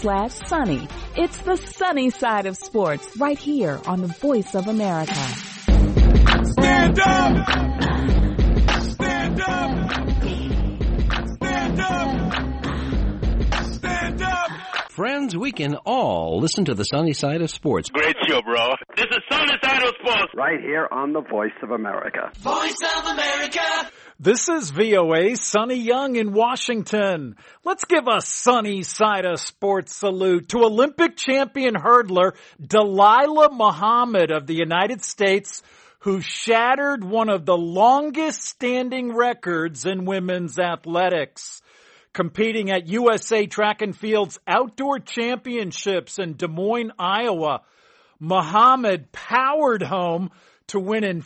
facebook.com/sunny. It's the sunny side of sports right here on the Voice of America. Stand up! Stand up! Stand up! Stand up! Friends, we can all listen to the sunny side of sports. Great show, bro. This is Sunny Side of Sports. Right here on the Voice of America. Voice of America! This is VOA's Sonny Young in Washington. Let's give a sunny side of sports salute to Olympic champion hurdler Dalilah Muhammad of the United States, who shattered one of the longest standing records in women's athletics. Competing at USA Track and Field's Outdoor Championships in Des Moines, Iowa, Muhammad powered home to win in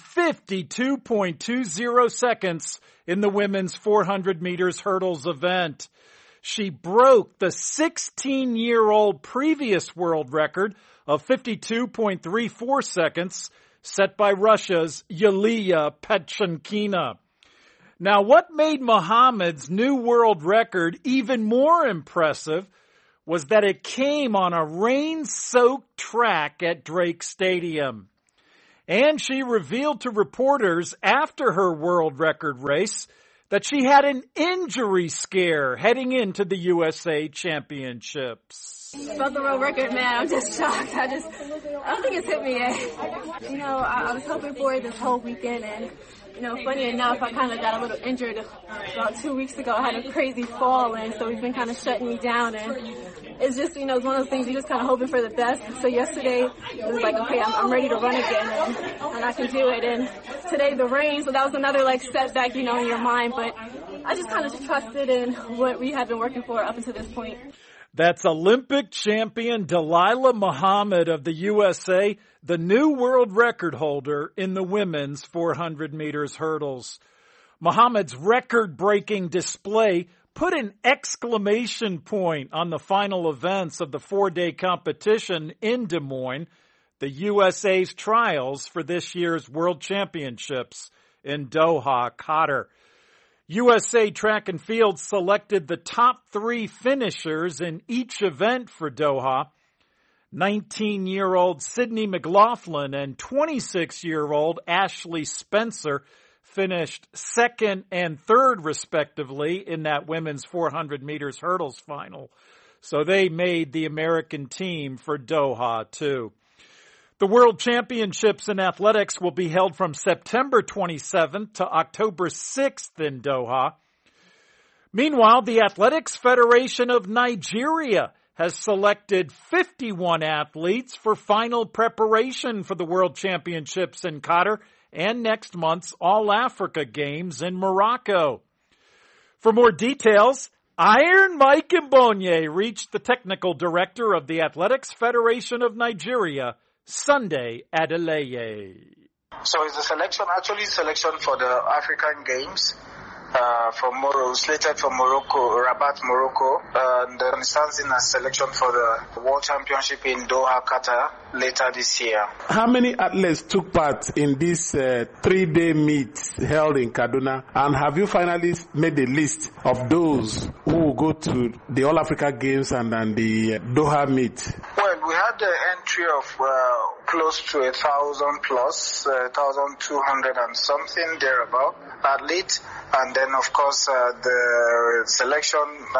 52.20 seconds in the women's 400 meters hurdles event. She broke the 16-year-old previous world record of 52.34 seconds set by Russia's Yulia Petchenkina. Now, what made Muhammad's new world record even more impressive was that it came on a rain-soaked track at Drake Stadium. And she revealed to reporters after her world record race that she had an injury scare heading into the USA Championships. About the world record, man, I'm just shocked. I don't think it's hit me yet. You know, I was hoping for it this whole weekend, and funny enough, I kind of got a little injured about 2 weeks ago. I had a crazy fall, and so it's been kind of shutting me down, and it's just, it's one of those things you're just kind of hoping for the best. So yesterday, it was like, okay, I'm ready to run again, and I can do it. And today, the rain, so that was another, setback, in your mind. But I just kind of trusted in what we had been working for up until this point. That's Olympic champion Dalilah Muhammad of the USA, the new world record holder in the women's 400 meters hurdles. Muhammad's record-breaking display put an exclamation point on the final events of the 4-day competition in Des Moines, the USA's trials for this year's World Championships in Doha, Qatar. USA Track and Field selected the top 3 finishers in each event for Doha. 19-year-old Sydney McLaughlin and 26-year-old Ashley Spencer finished second and third, respectively, in that women's 400 meters hurdles final. So they made the American team for Doha, too. The World Championships in Athletics will be held from September 27th to October 6th in Doha. Meanwhile, the Athletics Federation of Nigeria has selected 51 athletes for final preparation for the World Championships in Qatar and next month's All-Africa Games in Morocco. For more details, Iron Mike Mbonye reached the technical director of the Athletics Federation of Nigeria, Sunday Adeleye. So it's a selection for the African Games slated for Morocco, Rabat, Morocco, and then stands in a selection for the World Championship in Doha, Qatar later this year. How many athletes took part in this 3-day meet held in Kaduna, and have you finally made the list of those who will go to the All Africa Games and the Doha meet? Well, we had the entry of close to 1,000 plus, 1,200 and something thereabout athletes, and then of course the selection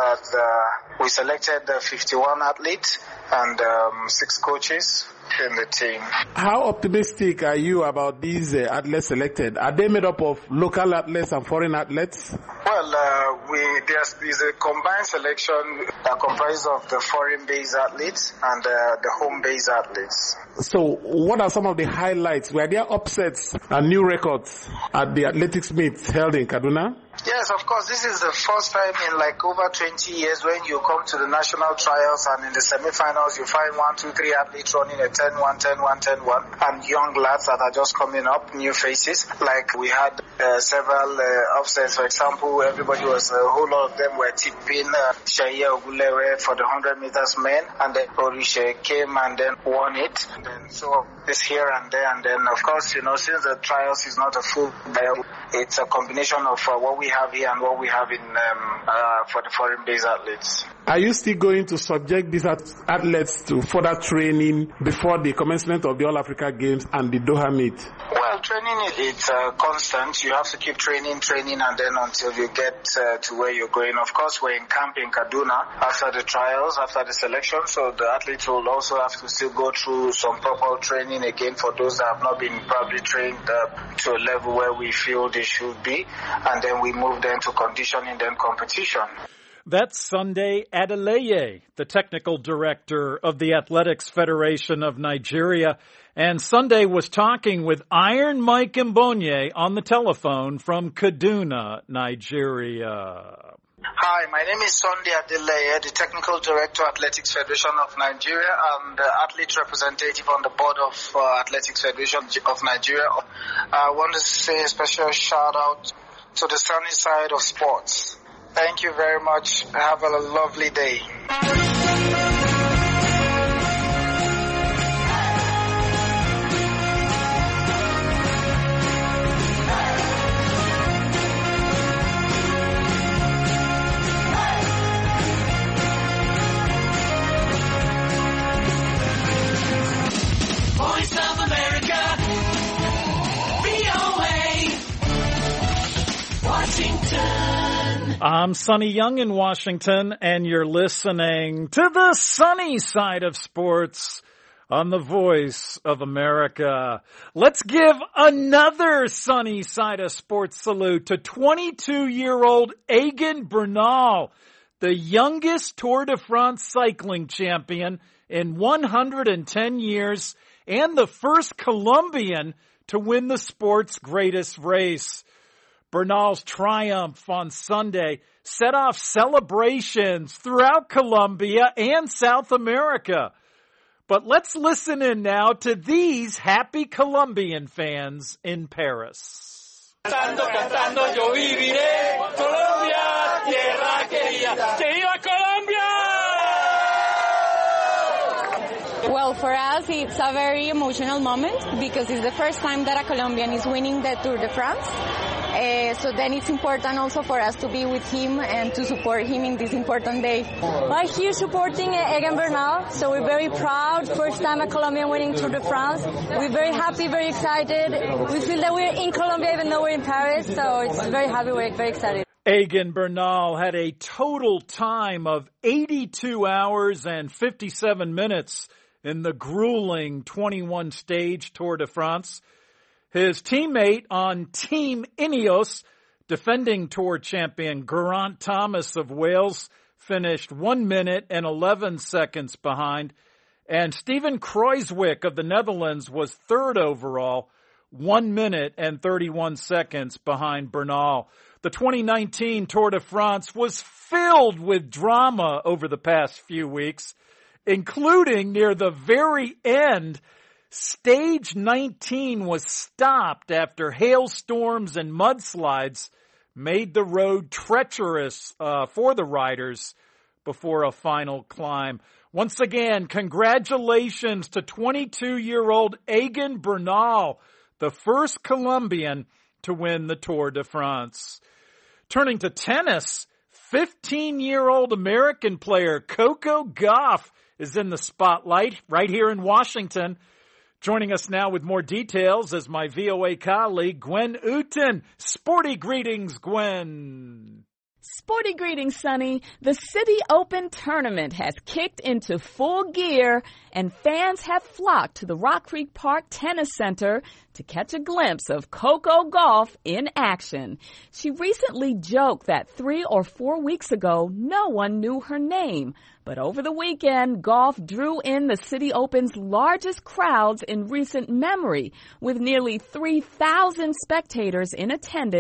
we selected 51 athletes and 6 coaches in the team. How optimistic are you about these athletes selected? Are they made up of local athletes and foreign athletes? Well, there's a combined selection that comprises of the foreign-based athletes and the home-based athletes. So what are some of the highlights? Were there upsets and new records at the athletics meets held in Kaduna? Yes, of course. This is the first time in over 20 years when you come to the national trials and in the semi-finals you find 1, 2, 3 athletes running a 10-1, 10-1, 10-1, and young lads that are just coming up, new faces. Like we had several upsets. For example, everybody was whole lot of them were tipping Sheye Ogulewe for the 100 meters men, and then Orishe came and then won it. And then so it's here and there, and then of course, since the trials is not a full battle, it's a combination of what we have here and what we have in for the foreign-based athletes. Are you still going to subject these athletes to further training before the commencement of the All-Africa Games and the Doha meet? Well, training it's constant. You have to keep training, and then until you get to where you're going. Of course, we're in camp in Kaduna after the trials, after the selection, so the athletes will also have to still go through some proper training again for those that have not been probably trained to a level where we feel they should be, and then we move them to conditioning, then competition. That's Sunday Adeleye, the technical director of the Athletics Federation of Nigeria. And Sunday was talking with Iron Mike Mbonye on the telephone from Kaduna, Nigeria. Hi, my name is Sunday Adeleye, the Technical Director, Athletics Federation of Nigeria, and the athlete representative on the board of Athletics Federation of Nigeria. I want to say a special shout out to the sunny side of sports. Thank you very much. Have a lovely day. Voice of America, VOA, Washington. I'm Sonny Young in Washington, and you're listening to the sunny side of sports on the Voice of America. Let's give another sunny side of sports salute to 22-year-old Egan Bernal, the youngest Tour de France cycling champion in 110 years and the first Colombian to win the sport's greatest race. Bernal's triumph on Sunday set off celebrations throughout Colombia and South America. But let's listen in now to these happy Colombian fans in Paris. Cantando, cantando, yo viviré. Colombia, tierra querida. ¡Que viva Colombia! Well, for us, it's a very emotional moment because it's the first time that a Colombian is winning the Tour de France. So then it's important also for us to be with him and to support him in this important day. Well, here supporting Egan Bernal, so we're very proud. First time a Colombian winning Tour de France. We're very happy, very excited. We feel that we're in Colombia even though we're in Paris, so it's very happy, we're very excited. Egan Bernal had a total time of 82 hours and 57 minutes in the grueling 21-stage Tour de France. His teammate on Team Ineos, defending Tour champion Geraint Thomas of Wales, finished 1 minute and 11 seconds behind. And Steven Kruijswijk of the Netherlands was third overall, 1 minute and 31 seconds behind Bernal. The 2019 Tour de France was filled with drama over the past few weeks, including near the very end. Stage 19 was stopped after hailstorms and mudslides made the road treacherous for the riders before a final climb. Once again, congratulations to 22-year-old Egan Bernal, the first Colombian to win the Tour de France. Turning to tennis, 15-year-old American player Coco Gauff is in the spotlight right here in Washington. Joining us now with more details is my VOA colleague, Gwen Uten. Sporty greetings, Gwen. Sporty greetings, Sonny. The City Open tournament has kicked into full gear, and fans have flocked to the Rock Creek Park Tennis Center to catch a glimpse of Coco Gauff in action. She recently joked that 3 or 4 weeks ago, no one knew her name. But over the weekend, Gauff drew in the City Open's largest crowds in recent memory, with nearly 3,000 spectators in attendance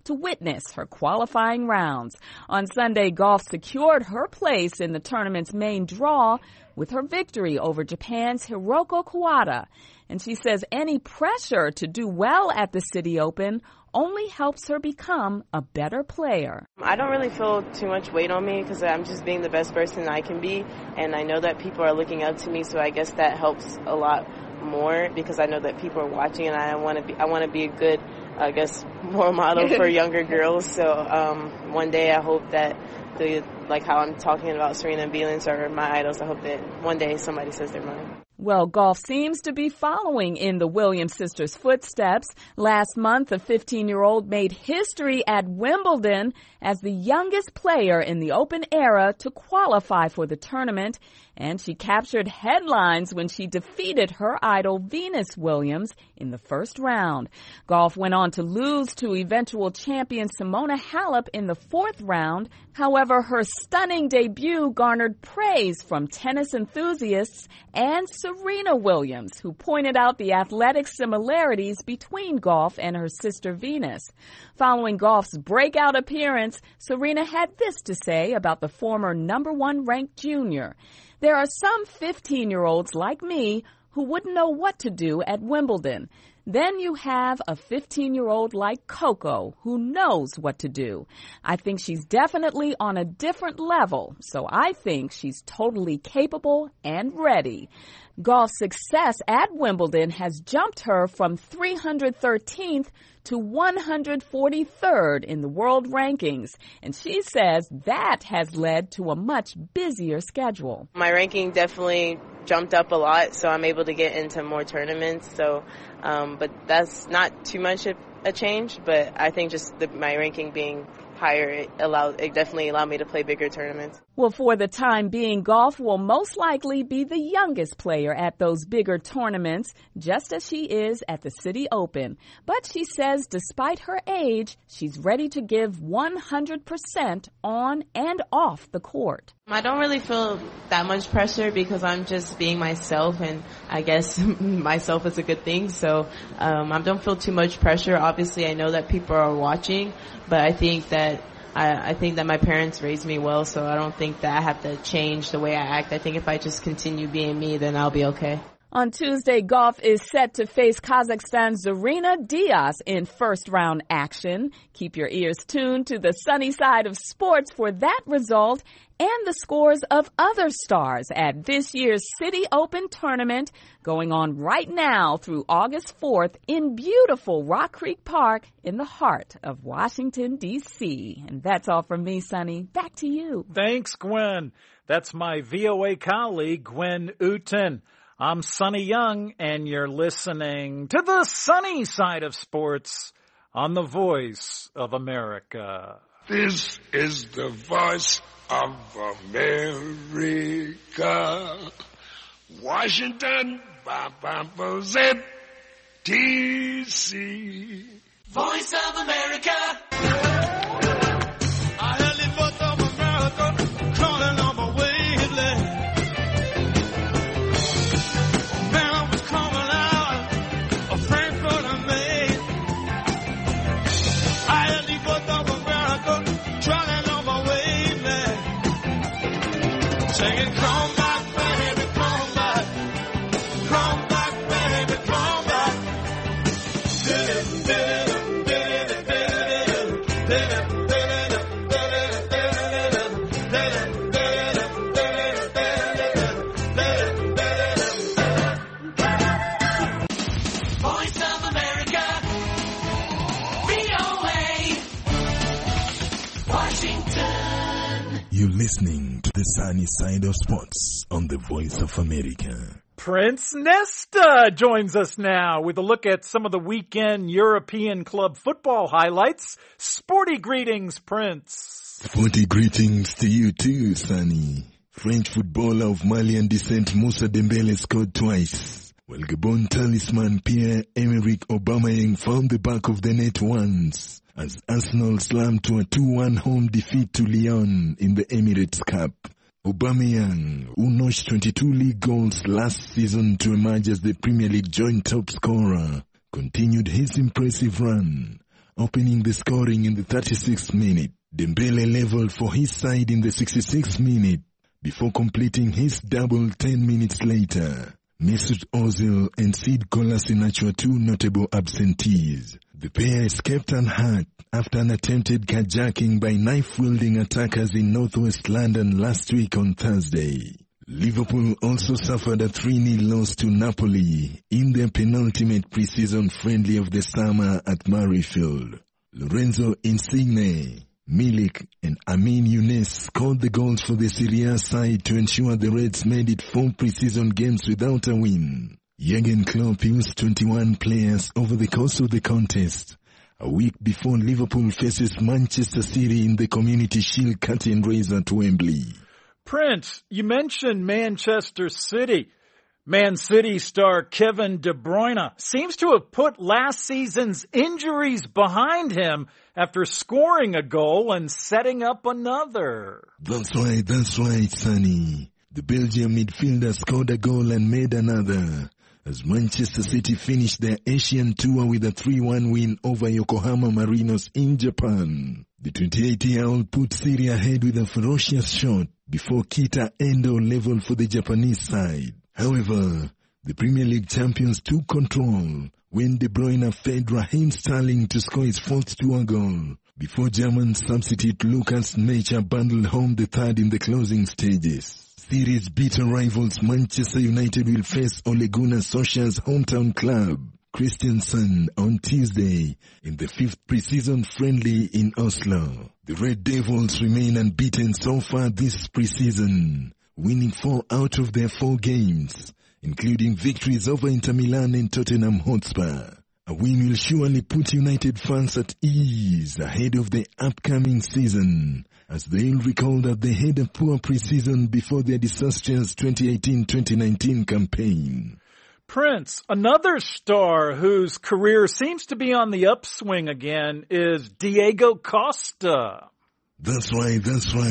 to witness her qualifying rounds. On Sunday, Gauff secured her place in the tournament's main draw with her victory over Japan's Hiroko Kawada. And she says any pressure to do well at the City Open only helps her become a better player. I don't really feel too much weight on me because I'm just being the best person I can be, and I know that people are looking up to me, so I guess that helps a lot more because I know that people are watching, and I want to be a good, I guess, role model for younger girls. So one day I hope that like how I'm talking about Serena and Bielans are my idols, I hope that one day somebody says they're mine. Well, Gauff seems to be following in the Williams sisters' footsteps. Last month, a 15-year-old made history at Wimbledon as the youngest player in the Open era to qualify for the tournament, and she captured headlines when she defeated her idol Venus Williams in the first round. Gauff went on to lose to eventual champion Simona Halep in the fourth round. However, her stunning debut garnered praise from tennis enthusiasts and Serena Williams, who pointed out the athletic similarities between Gauff and her sister Venus. Following Gauff's breakout appearance, Serena had this to say about the former number one ranked junior. There are some 15-year-olds like me who wouldn't know what to do at Wimbledon. Then you have a 15-year-old like Coco who knows what to do. I think she's definitely on a different level, so I think she's totally capable and ready. Gauff's success at Wimbledon has jumped her from 313th to 143rd in the world rankings, and she says that has led to a much busier schedule. My ranking definitely jumped up a lot, so I'm able to get into more tournaments. So, but that's not too much of a change. But I think just my ranking being higher, it definitely allowed me to play bigger tournaments. Well, for the time being, Gauff will most likely be the youngest player at those bigger tournaments, just as she is at the City Open. But she says despite her age, she's ready to give 100% on and off the court. I don't really feel that much pressure because I'm just being myself, and I guess myself is a good thing. So I don't feel too much pressure. Obviously, I know that people are watching, but I think that my parents raised me well, so I don't think that I have to change the way I act. I think if I just continue being me, then I'll be okay. On Tuesday, Gauff is set to face Kazakhstan's Zarina Diaz in first-round action. Keep your ears tuned to the sunny side of sports for that result and the scores of other stars at this year's City Open tournament going on right now through August 4th in beautiful Rock Creek Park in the heart of Washington, D.C. And that's all from me, Sonny. Back to you. Thanks, Gwen. That's my VOA colleague, Gwen Uten. I'm Sonny Young, and you're listening to the sunny side of sports on the Voice of America. This is the Voice of America. Washington, D.C. Voice of America. I heard the Voice of America calling on my wavelength. Singing, come back, baby, come back. Come back, baby, come back. Voice of America. VOA. Washington. You're listening to the sunny side of sports on the Voice of America. Prince Nesta joins us now with a look at some of the weekend European club football highlights. Sporty greetings, Prince. Sporty greetings to you too, Sonny. French footballer of Malian descent Moussa Dembele scored twice, while Gabon talisman Pierre-Emerick Aubameyang found the back of the net once, as Arsenal slammed to a 2-1 home defeat to Lyon in the Emirates Cup. Aubameyang, who notched 22 league goals last season to emerge as the Premier League joint top scorer, continued his impressive run, opening the scoring in the 36th minute. Dembele leveled for his side in the 66th minute before completing his double 10 minutes later. Mesut Ozil and Sid Kolasinac were two notable absentees. The pair escaped unhurt after an attempted carjacking by knife-wielding attackers in northwest London last week on Thursday. Liverpool also suffered a 3-0 loss to Napoli in their penultimate pre-season friendly of the summer at Murrayfield. Lorenzo Insigne, Milik and Amin Younes scored the goals for the Serie A side to ensure the Reds made it 4 pre-season games without a win. Jurgen Klopp used 21 players over the course of the contest, a week before Liverpool faces Manchester City in the Community Shield curtain race at Wembley. Prince, you mentioned Manchester City. Man City star Kevin De Bruyne seems to have put last season's injuries behind him after scoring a goal and setting up another. That's right, Sonny. The Belgian midfielder scored a goal and made another as Manchester City finished their Asian tour with a 3-1 win over Yokohama Marinos in Japan. The 28-year-old put City ahead with a ferocious shot before Kita Endo leveled for the Japanese side. However, the Premier League champions took control when De Bruyne fed Raheem Sterling to score his 4th tour goal before German substitute Lucas Necha bundled home the third in the closing stages. Series bitter rivals Manchester United will face Ole Gunnar Solskjaer's hometown club, Kristiansand, on Tuesday in the 5th pre-season friendly in Oslo. The Red Devils remain unbeaten so far this pre-season, winning 4 out of their 4 games, including victories over Inter Milan and Tottenham Hotspur. A win will surely put United fans at ease ahead of the upcoming season, as they'll recall that they had a poor pre-season before their disastrous 2018-2019 campaign. Prince, another star whose career seems to be on the upswing again is Diego Costa. That's right,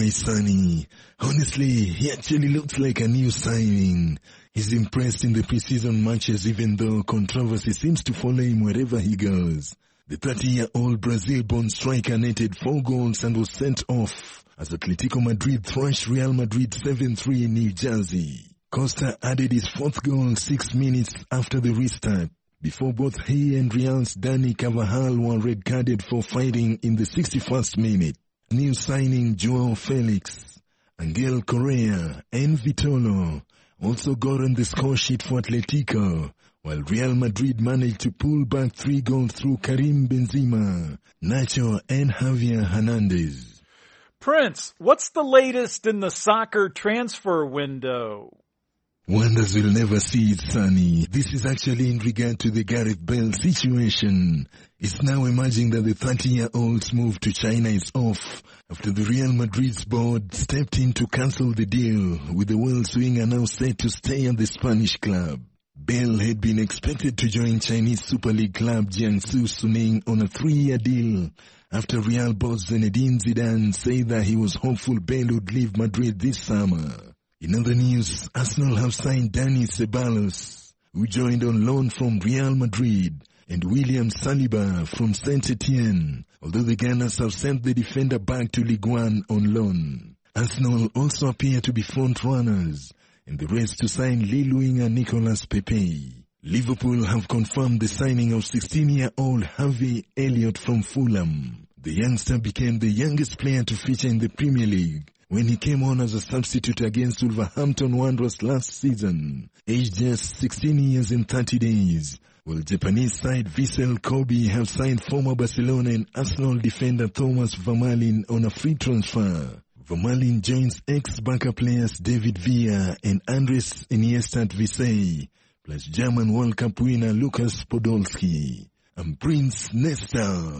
Sonny. Honestly, he actually looks like a new signing. He's impressed in the preseason matches even though controversy seems to follow him wherever he goes. The 30-year-old Brazil-born striker netted 4 goals and was sent off as Atletico Madrid thrashed Real Madrid 7-3 in New Jersey. Costa added his 4th goal 6 minutes after the restart, before both he and Real's Dani Carvajal were red-carded for fighting in the 61st minute. New signing Joao Felix, Angel Correa and Vitolo also got on the score sheet for Atletico, while Real Madrid managed to pull back 3 goals through Karim Benzema, Nacho and Javier Hernandez. Prince, what's the latest in the soccer transfer window? Wonders will never see it, Sonny. This is actually in regard to the Gareth Bale situation. It's now emerging that the 30-year-old's move to China is off after the Real Madrid's board stepped in to cancel the deal, with the world swinger now set to stay at the Spanish club. Bale had been expected to join Chinese Super League club Jiangsu Suning on a 3-year deal after Real boss Zinedine Zidane said that he was hopeful Bale would leave Madrid this summer. In other news, Arsenal have signed Dani Ceballos, who joined on loan from Real Madrid, and William Saliba from Saint-Etienne, although the Gunners have sent the defender back to Ligue 1 on loan. Arsenal also appear to be front-runners in the race to sign Lille winger Nicolas Pepe. Liverpool have confirmed the signing of 16-year-old Harvey Elliott from Fulham. The youngster became the youngest player to feature in the Premier League when he came on as a substitute against Wolverhampton Wanderers last season, aged just 16 years and 30 days, while Japanese side Vissel Kobe have signed former Barcelona and Arsenal defender Thomas Vermaelen on a free transfer. Vermaelen joins ex-Barca players David Villa and Andres Iniesta at Visey, plus German World Cup winner Lukas Podolski. I'm Prince Nesta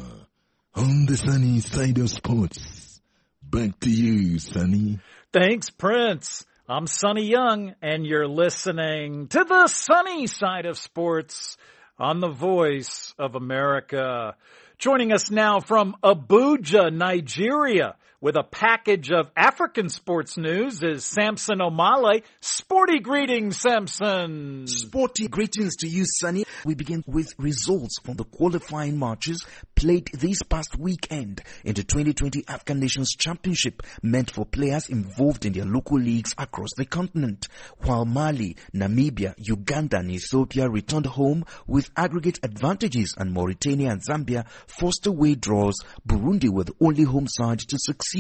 on the sunny side of sports. Back to you, Sonny. Thanks, Prince. I'm Sonny Young, and you're listening to the sunny side of sports on the Voice of America. Joining us now from Abuja, Nigeria, With a package of African sports news is Samson Omale. Sporty greetings, Samson. Sporty greetings to you, Sonny. We begin with results from the qualifying matches played this past weekend in the 2020 African Nations Championship, meant for players involved in their local leagues across the continent. While Mali, Namibia, Uganda and Ethiopia returned home with aggregate advantages, and Mauritania and Zambia forced away draws, Burundi were the only home side to succeed.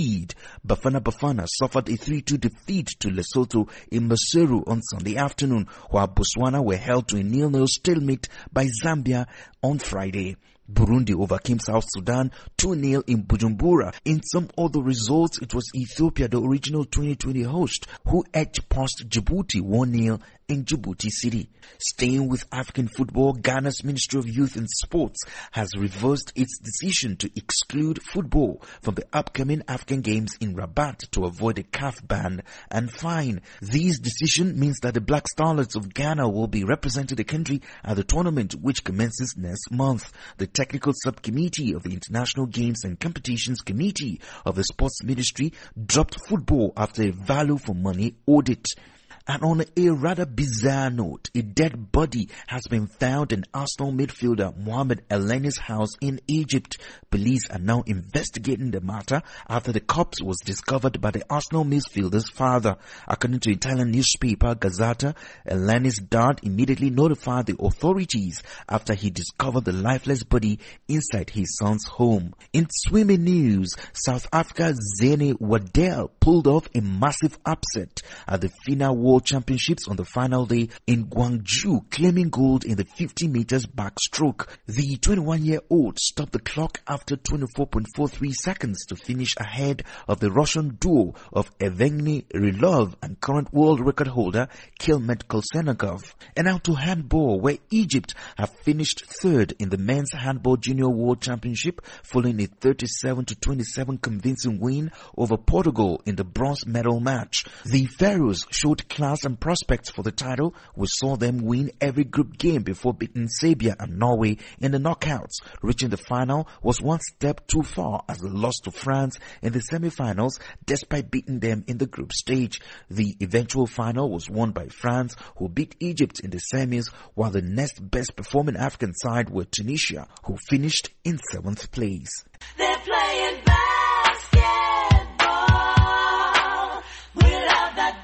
Bafana suffered a 3-2 defeat to Lesotho in Maseru on Sunday afternoon, while Botswana were held to a 0-0 stalemate by Zambia on Friday. Burundi overcame South Sudan 2-0 in Bujumbura. In some other results, it was Ethiopia, the original 2020 host, who edged past Djibouti 1-0 in Djibouti City. Staying with African football, Ghana's Ministry of Youth and Sports has reversed its decision to exclude football from the upcoming African Games in Rabat to avoid a CAF ban and fine. This decision means that the Black Starlets of Ghana will be representing the country at the tournament, which commences next month. The Technical Subcommittee of the International Games and Competitions Committee of the Sports Ministry dropped football after a value for money audit. And on a rather bizarre note, a dead body has been found in Arsenal midfielder Mohamed Elneny's house in Egypt. Police are now investigating the matter after the corpse was discovered by the Arsenal midfielder's father. According to Italian newspaper Gazzetta, Elneny's dad immediately notified the authorities after he discovered the lifeless body inside his son's home. In swimming news, South Africa's Zane Waddell pulled off a massive upset at the FINA World Championships on the final day in Gwangju, claiming gold in the 50 meters backstroke. The 21-year-old stopped the clock after 24.43 seconds to finish ahead of the Russian duo of Evgeny Rylov and current world record holder Kilmet Kolsennikov. And now to handball, where Egypt have finished third in the men's handball junior world championship following a 37-27 convincing win over Portugal in the bronze medal match. The Pharaohs showed class and prospects for the title. We saw them win every group game before beating Serbia and Norway in the knockouts. Reaching the final was one step too far as they lost to France in the semi-finals despite beating them in the group stage. The eventual final was won by France, who beat Egypt in the semis, while the next best performing African side were Tunisia, who finished in 7th place. They're playing basketball. We love that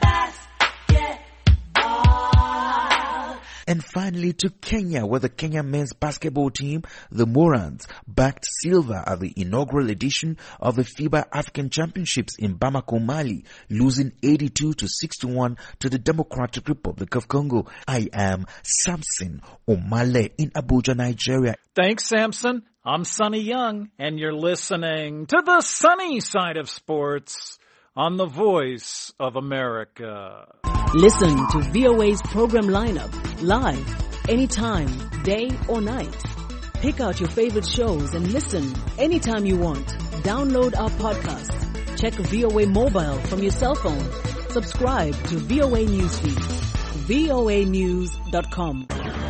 basketball. And finally to Kenya, where the Kenya men's basketball team, the Morans, backed silver at the inaugural edition of the FIBA African Championships in Bamako, Mali, losing 82-61 to the Democratic Republic of Congo. I am Samson Omale in Abuja, Nigeria. Thanks, Samson. I'm Sonny Young, and you're listening to the sunny side of sports on the Voice of America. Listen to VOA's program lineup live, anytime, day or night. Pick out your favorite shows and listen anytime you want. Download our podcast. Check VOA Mobile from your cell phone. Subscribe to VOA Newsfeed. voanews.com.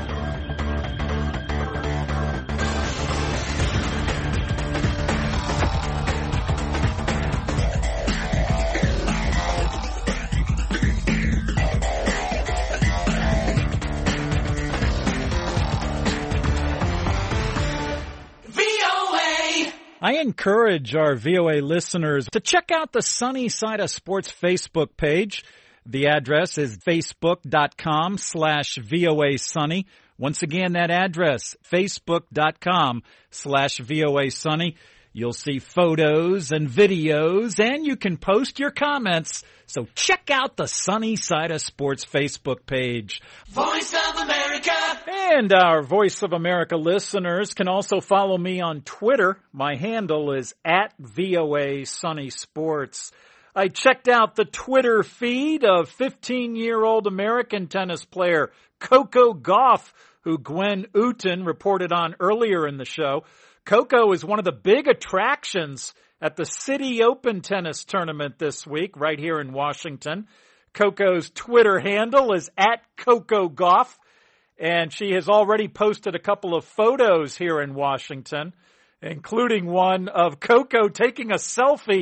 I encourage our VOA listeners to check out the Sunny Side of Sports Facebook page. The address is facebook.com/VOA Sunny. Once again, that address, facebook.com/VOA Sunny. You'll see photos and videos, and you can post your comments. So check out the Sunny Side of Sports Facebook page. Voice of America. And our Voice of America listeners can also follow me on Twitter. My handle is @VOA Sunny Sports. I checked out the Twitter feed of 15-year-old American tennis player Coco Gauff, who Gwen Uten reported on earlier in the show. Coco is one of the big attractions at the City Open tennis tournament this week, right here in Washington. Coco's Twitter handle is @CocoGauff, and she has already posted a couple of photos here in Washington, including one of Coco taking a selfie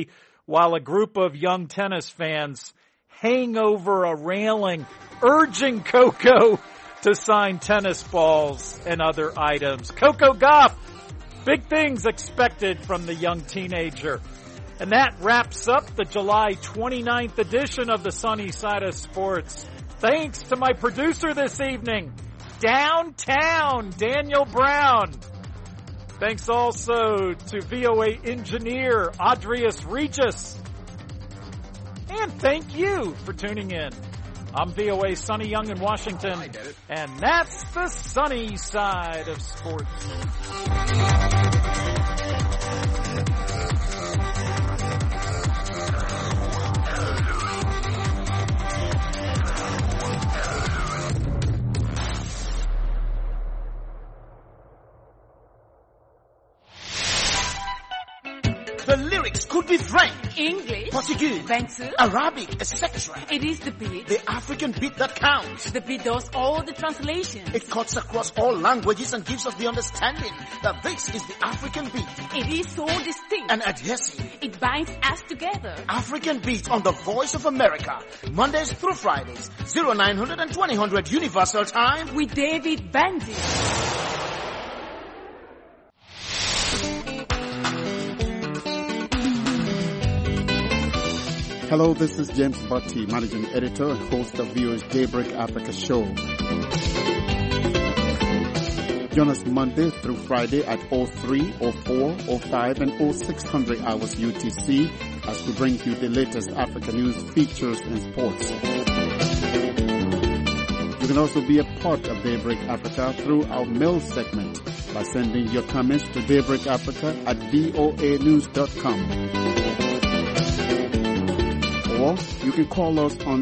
while a group of young tennis fans hang over a railing, urging Coco to sign tennis balls and other items. Coco Gauff, big things expected from the young teenager. And that wraps up the July 29th edition of the Sunny Side of Sports. Thanks to my producer this evening, Downtown Daniel Brown. Thanks also to VOA engineer Adrius Regis. And thank you for tuning in. I'm VOA Sonny Young in Washington, and that's the Sunny Side of Sports. The lyrics could be French, English, Portuguese, Arabic, etc. It is the beat. The African beat that counts. The beat does all the translations. It cuts across all languages and gives us the understanding that this is the African beat. It is so distinct and adhesive. It binds us together. African beat on the Voice of America, Mondays through Fridays, 0900 and 2000 Universal Time with David Bandy. Hello, this is James Butti, Managing Editor and host of VOA's Daybreak Africa show. Join us Monday through Friday at 03, 04, 05, and 0600 hours UTC as we bring you the latest Africa news, features, and sports. You can also be a part of Daybreak Africa through our mail segment by sending your comments to daybreakafrica@voanews.com. Or you can call us on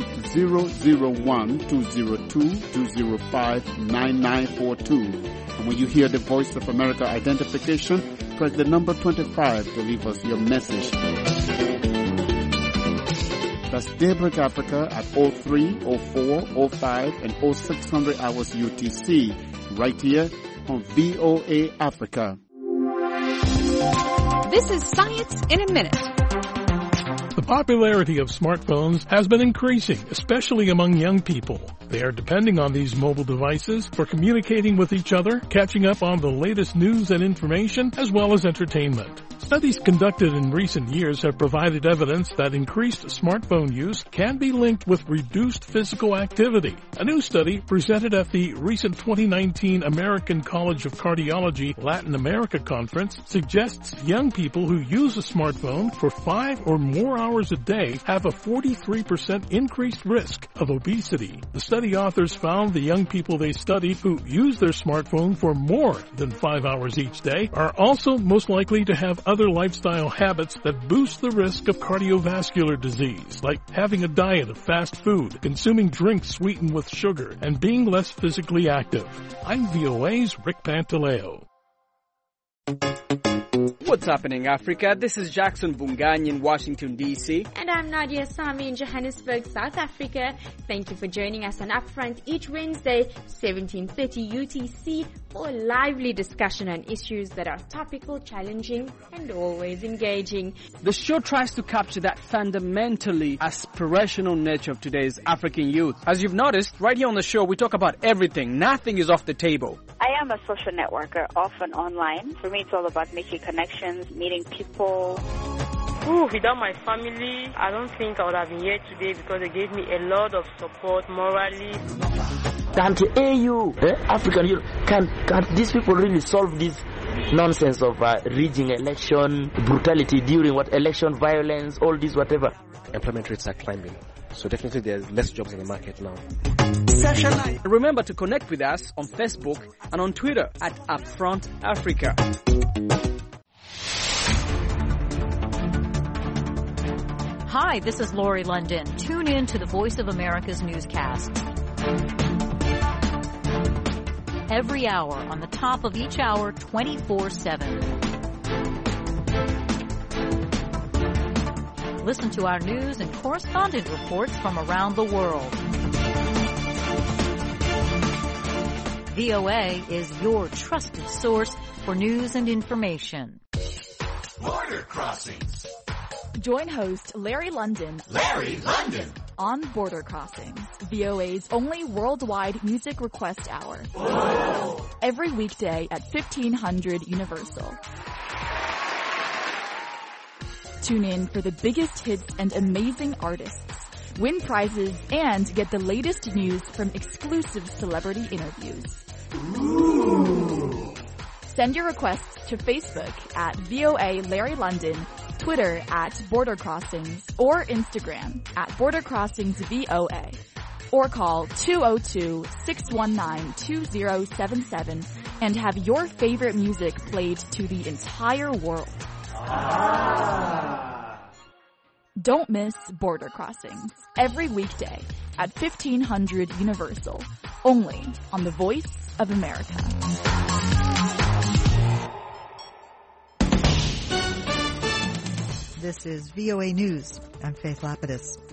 001-202-205-9942. And when you hear the Voice of America identification, press the number 25 to leave us your message. That's Daybreak Africa at 03, 04, 05, and 0600 hours UTC, right here on VOA Africa. This is Science in a Minute. The popularity of smartphones has been increasing, especially among young people. They are depending on these mobile devices for communicating with each other, catching up on the latest news and information, as well as entertainment. Studies conducted in recent years have provided evidence that increased smartphone use can be linked with reduced physical activity. A new study presented at the recent 2019 American College of Cardiology Latin America Conference suggests young people who use a smartphone for 5 or more hours a day have a 43% increased risk of obesity. The study authors found the young people they studied who use their smartphone for more than 5 hours each day are also most likely to have other lifestyle habits that boost the risk of cardiovascular disease, like having a diet of fast food, consuming drinks sweetened with sugar, and being less physically active. I'm VOA's Rick Pantaleo. What's happening, Africa? This is Jackson Bungani in Washington, D.C. And I'm Nadia Sami in Johannesburg, South Africa. Thank you for joining us on Upfront each Wednesday, 17:30 UTC, for a lively discussion on issues that are topical, challenging, and always engaging. The show tries to capture that fundamentally aspirational nature of today's African youth. As you've noticed, right here on the show, we talk about everything. Nothing is off the table. I am a social networker, often online. For me, it's all about making connections, meeting people. Without my family, I don't think I would have been here today because they gave me a lot of support morally. Can't AU, African Youth, can these people really solve this nonsense of rigging election, brutality during election violence, all this whatever? Employment rates are climbing, so definitely there's less jobs in the market now. Remember to connect with us on Facebook and on Twitter at Upfront Africa. Hi, this is Lori London. Tune in to the Voice of America's newscast. Every hour, on the top of each hour, 24/7. Listen to our news and correspondent reports from around the world. VOA is your trusted source for news and information. Border crossings. Join host Larry London. On Border Crossings, VOA's only worldwide music request hour. Whoa. Every weekday at 1500 Universal. Tune in for the biggest hits and amazing artists. Win prizes and get the latest news from exclusive celebrity interviews. Ooh. Send your requests to Facebook at VOA Larry London, Twitter at Border Crossings, or Instagram at Border Crossings VOA. Or call 202-619-2077 and have your favorite music played to the entire world. Don't miss Border Crossings every weekday at 1500 Universal, only on the Voice of America. This is VOA News. I'm Faith Lapidus.